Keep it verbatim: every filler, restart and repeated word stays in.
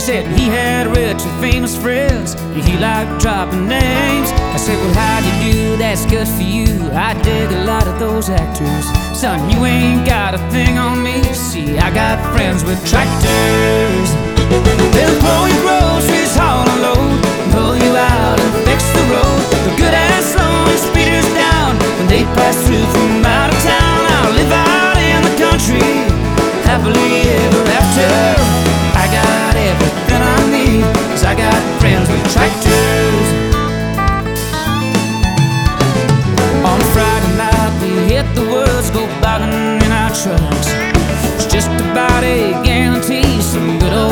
said he had rich and famous friends, and he liked dropping names. I said, well, how'd you do? That's good for you. I dig a lot of those actors. Son, you ain't got a thing on me. See, I got friends with tractors.